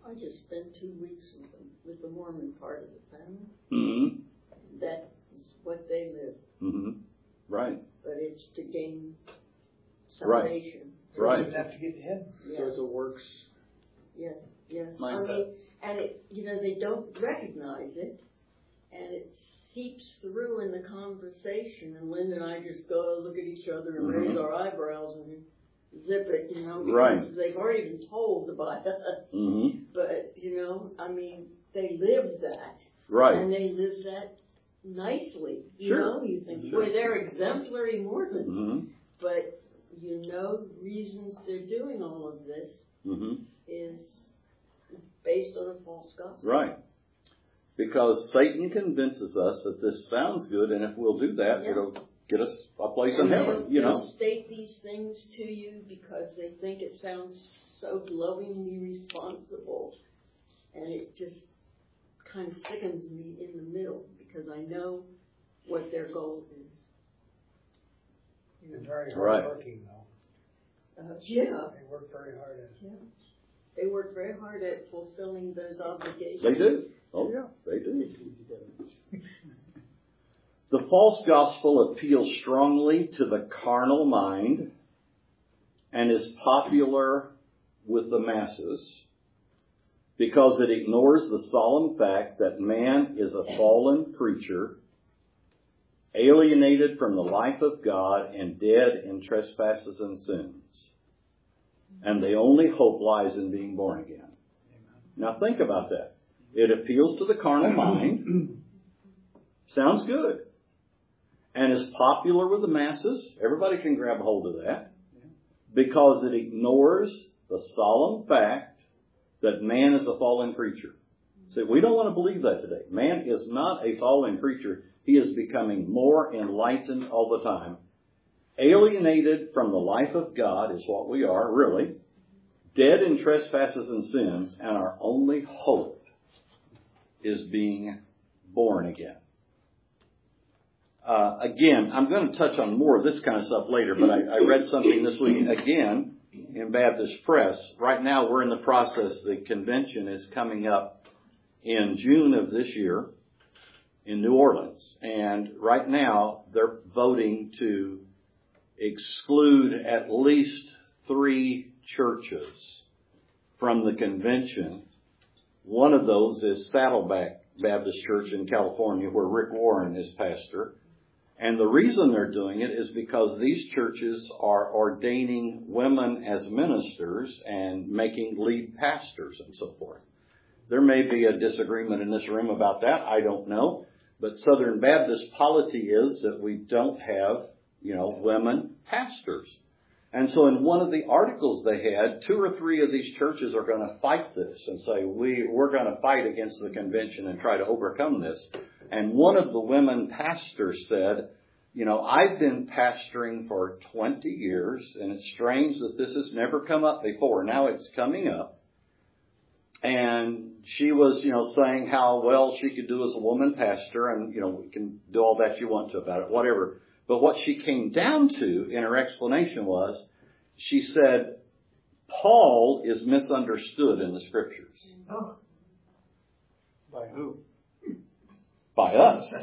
I just spent two weeks with the, with the Mormon part of the family. Mm-hmm. That is what they live. Mm-hmm. Right. But it's to gain Right. salvation. Right. You have to get to heaven. Yeah. So it's a works. Yes, yes. Mindset. I mean, and it, you know, they don't recognize it, and it seeps through in the conversation, and Linda and I just go look at each other and Mhm. raise our eyebrows and zip it, you know, because Right. they've already been told about it. Mm-hmm. But, you know, I mean, they live that. Right. And they live that nicely. You Sure. know, you think, Sure. boy, they're exemplary Mormons. Mm-hmm. But, you know, reasons they're doing all of this Mm-hmm. is based on a false gospel. Right. Because Satan convinces us that this sounds good, and if we'll do that, Yeah. it'll get us a place And in heaven, they'll, you they'll know. state these things to you because they think it sounds so glowingly responsible. And it just kind of sickens me in the middle because I know what their goal is. They're very Right. hardworking, though. Uh, yeah, They work very hard at it. yeah. They work very hard at fulfilling those obligations. They do. Oh, yeah, they do. The false gospel appeals strongly to the carnal mind and is popular with the masses because it ignores the solemn fact that man is a fallen creature, alienated from the life of God and dead in trespasses and sins. And the only hope lies in being born again. Now think about that. It appeals to the carnal mind. Sounds good. And is popular with the masses. Everybody can grab a hold of that. Because it ignores the solemn fact that man is a fallen creature. See, we don't want to believe that today. Man is not a fallen creature. He is becoming more enlightened all the time. Alienated from the life of God is what we are, really. Dead in trespasses and sins, and our only hope is being born again. Uh, again, I'm going to touch on more of this kind of stuff later, but I, I read something this week again in Baptist Press. Right now we're in the process, the convention is coming up in June of this year in New Orleans. And right now they're voting to exclude at least three churches from the convention. One of those is Saddleback Baptist Church in California, where Rick Warren is pastor. And the reason they're doing it is because these churches are ordaining women as ministers and making lead pastors and so forth. There may be a disagreement in this room about that. I don't know. But Southern Baptist polity is that we don't have, you know, women pastors. And so in one of the articles they had, two or three of these churches are going to fight this and say, we, we're going to fight against the convention and try to overcome this. And one of the women pastors said, you know, I've been pastoring for twenty years, and it's strange that this has never come up before. Now it's coming up. And she was, you know, saying how well she could do as a woman pastor, and, you know, we can do all that you want to about it, whatever. But what she came down to in her explanation was, she said, Paul is misunderstood in the scriptures. Oh. By who? By us.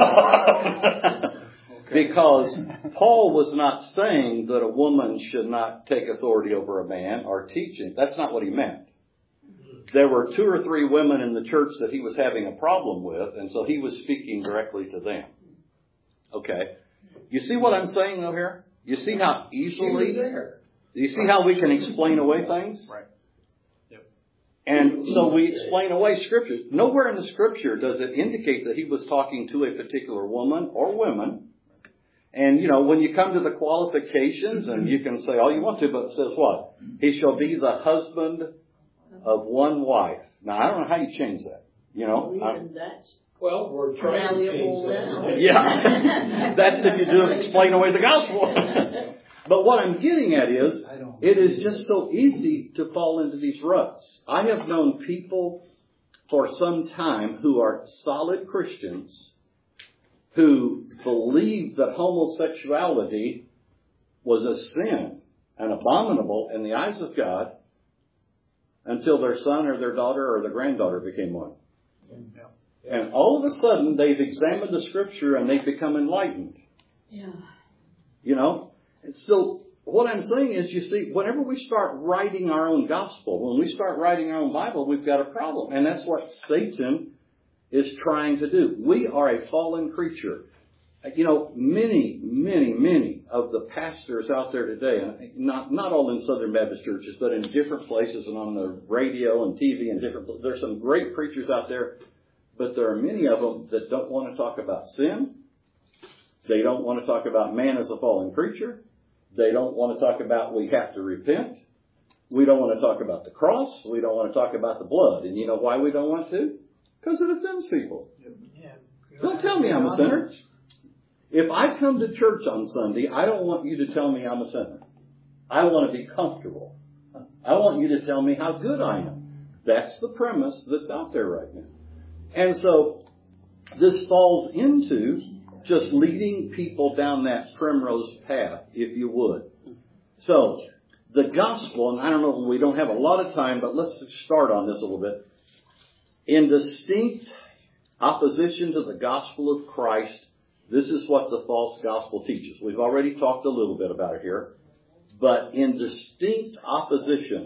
Because Paul was not saying that a woman should not take authority over a man or teach him. That's not what he meant. There were two or three women in the church that he was having a problem with, and so he was speaking directly to them. Okay. You see what I'm saying though here? You see how easily, you see how we can explain away things? Right. Yep. And so we explain away scriptures. Nowhere in the scripture does it indicate that he was talking to a particular woman or women. And, you know, when you come to the qualifications, and you can say all you want to, but it says what? He shall be the husband of one wife. Now, I don't know how you change that. You know? Even that's Well, we're trying to malleable change now. that. Yeah. That's if you do explain away the gospel. But what I'm getting at is, it is just so easy to fall into these ruts. I have known people for some time who are solid Christians who believed that homosexuality was a sin and abominable in the eyes of God, until their son or their daughter or their granddaughter became one. And all of a sudden, they've examined the Scripture and they've become enlightened. Yeah. You know? And so, what I'm saying is, you see, whenever we start writing our own gospel, when we start writing our own Bible, we've got a problem. And that's what Satan is trying to do. We are a fallen creature. You know, many, many, many of the pastors out there today, not not all in Southern Baptist churches, but in different places and on the radio and T V and different places, there's some great preachers out there. But there are many of them that don't want to talk about sin. They don't want to talk about man as a fallen creature. They don't want to talk about we have to repent. We don't want to talk about the cross. We don't want to talk about the blood. And you know why we don't want to? Because it offends people. Yeah. Don't tell me I'm a sinner. If I come to church on Sunday, I don't want you to tell me I'm a sinner. I want to be comfortable. I want you to tell me how good I am. That's the premise that's out there right now. And so this falls into just leading people down that primrose path, if you would. So the gospel, and I don't know, we don't have a lot of time, but let's start on this a little bit. In distinct opposition to the gospel of Christ, this is what the false gospel teaches. We've already talked a little bit about it here. But in distinct opposition,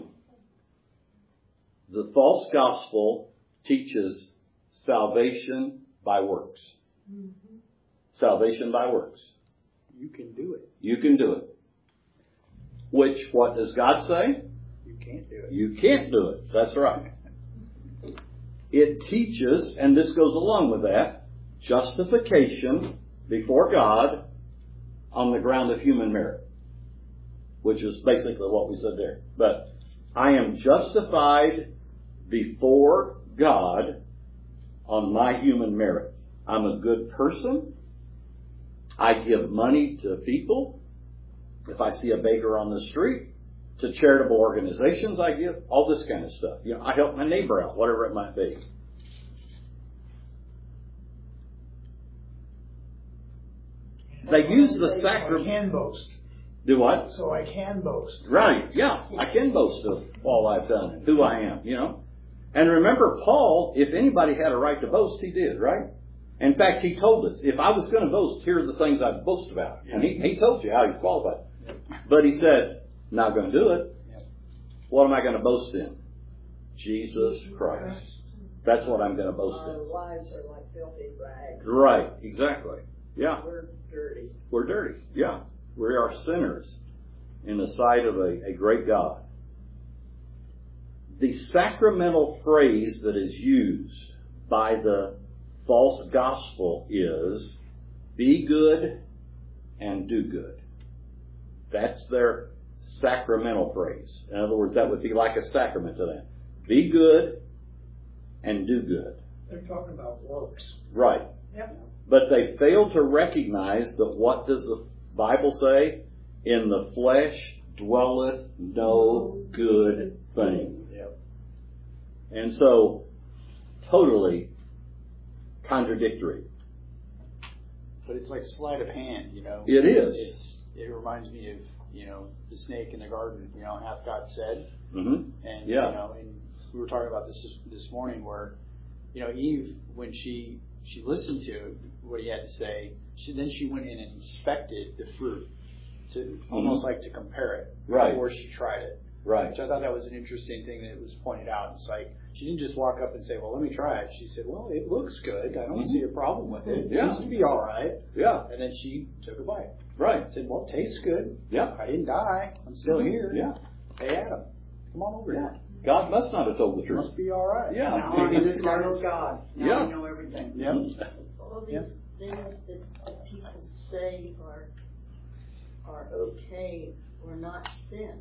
the false gospel teaches salvation by works. Mm-hmm. Salvation by works. You can do it. You can do it. Which, what does God say? You can't do it. You can't do it. That's right. It teaches, and this goes along with that, justification before God on the ground of human merit. Which is basically what we said there. But I am justified before God on my human merit. I'm a good person. I give money to people. If I see a beggar on the street, to charitable organizations I give, all this kind of stuff. You know, I help my neighbor out, whatever it might be. They use the sacrament. I can boast. Do what? So I can boast. Right, yeah. I can boast of all I've done and who I am, you know. And remember, Paul, if anybody had a right to boast, he did, right? In fact, he told us, if I was going to boast, here are the things I'd boast about. And he, he told you how he's qualified. But he said, not going to do it. What am I going to boast in? Jesus Christ. That's what I'm going to boast Our in. lives are like filthy rags. Right, exactly. Yeah. We're dirty. We're dirty, yeah. We are sinners in the sight of a, a great God. The sacramental phrase that is used by the false gospel is, be good and do good. That's their sacramental phrase. In other words, that would be like a sacrament to them. Be good and do good. They're talking about works. Right. Yep. But they fail to recognize that what does the Bible say? In the flesh dwelleth no good thing. Yep. And so, totally contradictory. But it's like sleight of hand, you know. It is. It's, it reminds me of, you know, the snake in the garden, you know, hath God said. Mm-hmm. And, yeah. you know, and we were talking about this this morning where, you know, Eve, when she she listened to what he had to say, she then she went in and inspected the fruit to mm-hmm. almost like to compare it right. before she tried it. Right. Which I thought that was an interesting thing that was pointed out. It's like she didn't just walk up and say, "Well, let me try it." She said, "Well, it looks good. I don't mm-hmm. see a problem with it. It yeah. seems to be all right." Yeah. And then she took a bite. Right. Said, "Well, it tastes good. Yeah. I didn't die. I'm still mm-hmm. here. Yeah. Hey, Adam, come on over yeah. here. God must not have told the truth. Must be all right." Yeah. Now I know this guy knows God. Now yeah. I know everything. Yep. All these Yep. things that, that people say are are okay or not sin.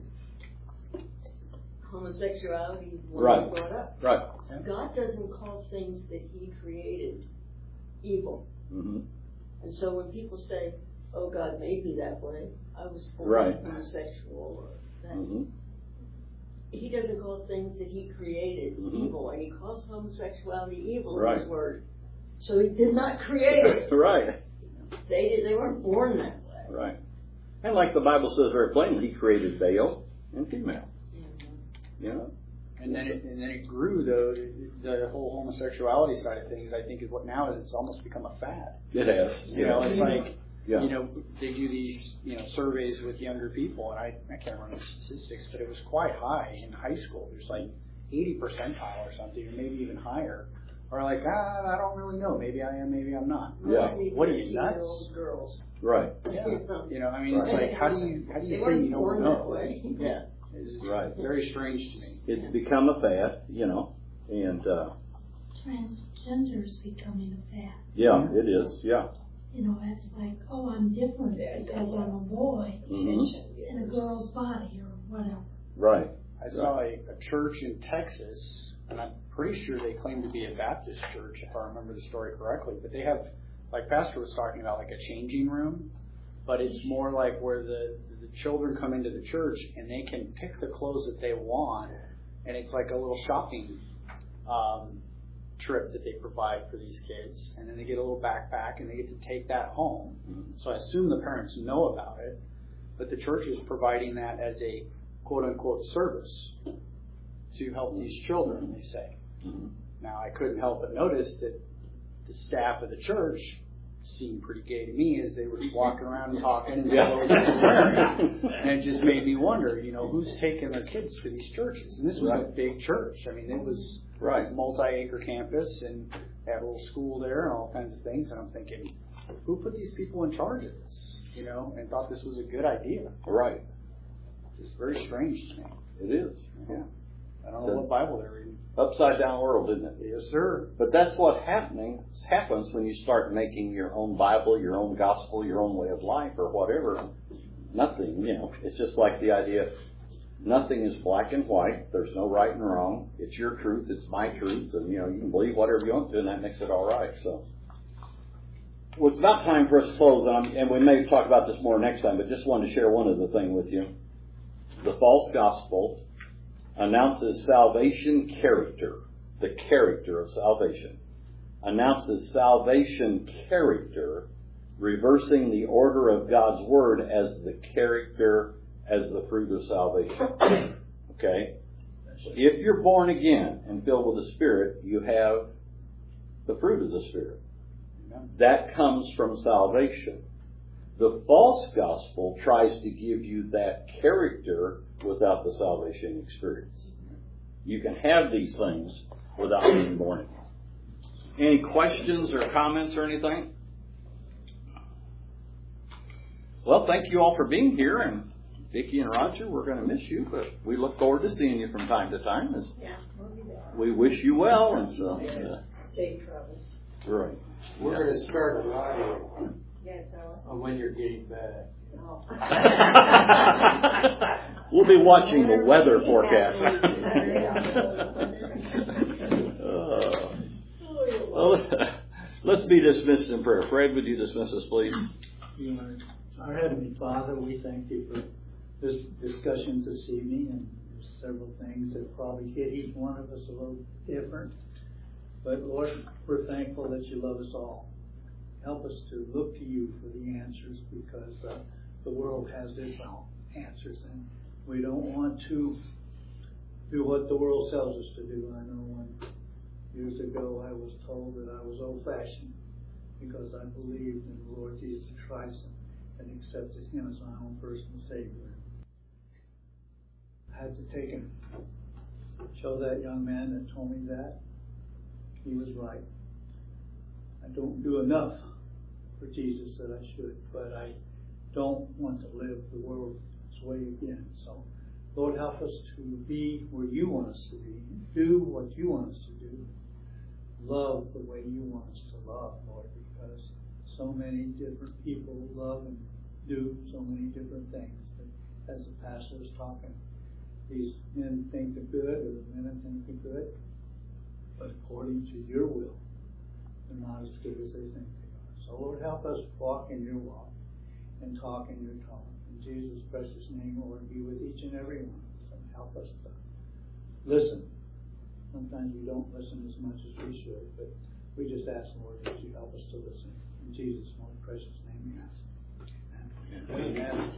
Homosexuality is one right. brought up. Right. God doesn't call things that He created evil. Mm-hmm. And so when people say, "Oh, God made me that way. I was born right. homosexual," or that, mm-hmm. He doesn't call things that He created mm-hmm. evil, and He calls homosexuality evil right. in His Word. So He did not create it. right. They did, they weren't born that way. Right. And like the Bible says very plainly, He created male and female. Mm-hmm. You know? And then it, and then it grew, though, the whole homosexuality side of things, I think, is what now is it's almost become a fad. It has. You know, it's like, yeah. you know, they do these, you know, surveys with younger people, and I, I can't remember the statistics, but it was quite high in high school. There's like eighty percentile or something, or maybe even higher. Or like, ah, I don't really know. Maybe I am, maybe I'm not. Yeah. Like, what are you, nuts? Girls. Right. Yeah. You know, I mean, Right. it's like, how do you, how do you They say weren't you don't born know? that way. Yeah. It's Right. very strange to me. It's become a fad, you know, and uh, Transgender's becoming a fad. yeah, it is. Yeah. You know, it's like, oh, I'm different Yeah, because yeah. I'm a boy Mhm. in a girl's body or whatever. Right. I saw a, a church in Texas, and I'm pretty sure they claim to be a Baptist church, if I remember the story correctly. But they have, like Pastor was talking about, like a changing room, but it's more like where the, the children come into the church and they can pick the clothes that they want, and it's like a little shopping um, trip that they provide for these kids, and then they get a little backpack and they get to take that home. Mm-hmm. So I assume the parents know about it, but the church is providing that as a quote-unquote service to help these children, they say. Mm-hmm. Now, I couldn't help but notice that the staff of the church seemed pretty gay to me as they were walking around and talking and Yeah. clothes they were wearing. And it just made me wonder, you know, who's taking their kids to these churches? And this was Right. a big church. I mean, it was Right. a multi-acre campus, and they had a little school there and all kinds of things. And I'm thinking, who put these people in charge of this? You know, and thought this was a good idea. Right. Just very strange to me. It is. Yeah. I don't So- know what Bible they're reading. Upside down world, isn't it? Yes, sir. But that's what happening happens when you start making your own Bible, your own gospel, your own way of life, or whatever. Nothing, you know. It's just like the idea: nothing is black and white. There's no right and wrong. It's your truth. It's my truth, and you know you can believe whatever you want to, and that makes it all right. So, well, it's about time for us to close on, and we may talk about this more next time. But just wanted to share one other thing with you. The false gospel announces salvation character, the character of salvation, announces salvation character, reversing the order of God's word as the character, as the fruit of salvation. Okay? If you're born again and filled with the Spirit, you have the fruit of the Spirit. That comes from salvation. The false gospel tries to give you that character without the salvation experience. You can have these things without being born again. Any questions or comments or anything? Well, thank you all for being here, and Vicki and Roger, we're going to miss you, but we look forward to seeing you from time to time. As Yeah, we'll be there. we wish you well, and so uh, Safe travels. right. We're going to start a audio Yeah, Tyler. on when you're getting back. Oh. We'll be watching the weather forecast. uh, well, let's be dismissed in prayer. Fred, would you dismiss us, please? Our Heavenly Father, we thank you for this discussion this evening, and there's several things that probably hit each one of us a little different. But Lord, we're thankful that you love us all. Help us to look to you for the answers, because uh, the world has its own answers, and we don't want to do what the world tells us to do. I know when years ago I was told that I was old-fashioned because I believed in the Lord Jesus Christ and accepted him as my own personal Savior. I had to take and show that young man that told me that he was right. I don't do enough for Jesus that I should, but I don't want to live the world's way again. So, Lord, help us to be where you want us to be, do what you want us to do, love the way you want us to love, Lord, because so many different people love and do so many different things. But as the pastor was talking, these men think they're good, or the women think they're good, but according to your will, they're not as good as they think they are. So, Lord, help us walk in your walk and talk in your talk. In Jesus' precious name, Lord, be with each and every one of us and help us to listen. Sometimes we don't listen as much as we should, but we just ask, Lord, that you help us to listen. In Jesus' most precious name we ask. Amen. Amen.